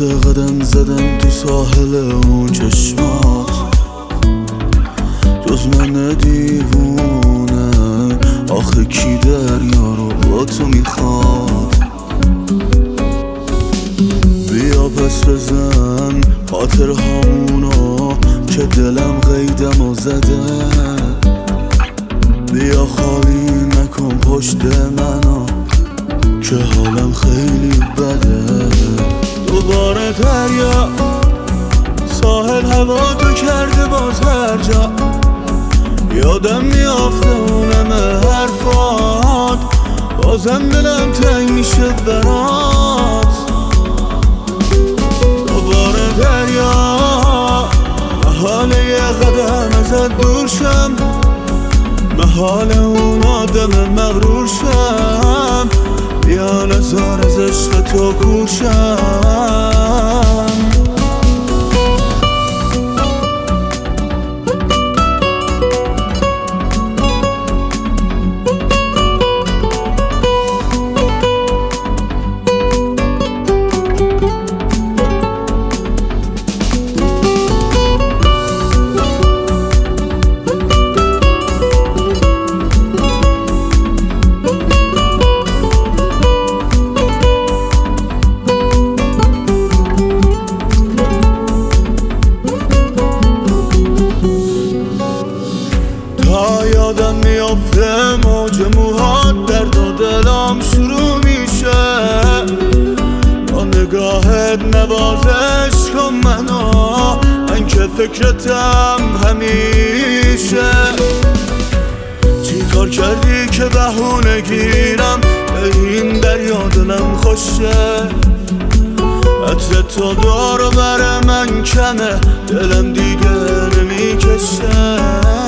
واسه قدم زدن تو ساحل اون چشمات، جز من دیوونه آخه کی دریا رو با تو میخواد؟ بیا پس بزن خاطر همونو که دلم قیدم و زده، بیا خالی نکن پشت منو که حالم خیلی بده. دوباره دریا ساحل هوا تو کرده باز هر جا، یادم میافته اونم حرفات، بازم دلم تنگ میشه برات. دوباره دریا محاله یه قدم ازت دور شم، محال اون آدم مغرور شم، بیا نزار از عشق تو کوشم. یادم میافته موج موهات درد و دلم شروع میشه، با نگاهت نوازش کن منو، من که فکرتم همیشه. چی کار کردی که بهونه گیرم به این دریا دلم خوشه؟ عطر تو دور و بر من کمه، دلم دیگه نمیکشه.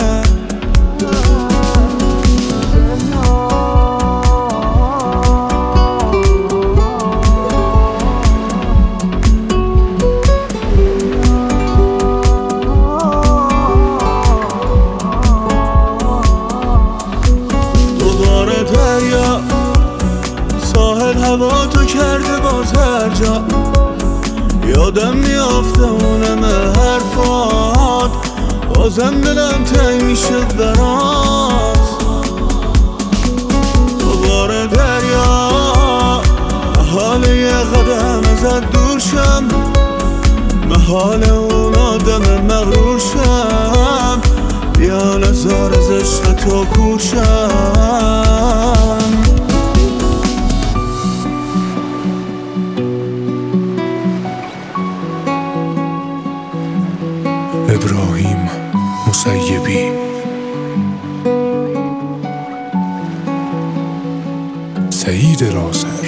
دریا ساحل هوا تو کرده باز هر جا، یادم میافته اونم حرفات، بازم دلم تنگ میشه برات. دوباره دریا محال یه قدم ازت دور شم، محال اون آدم مغرور شم، بیا نزار از عشق تو کوشم. ابراهیم مسیبی. سعید رازق.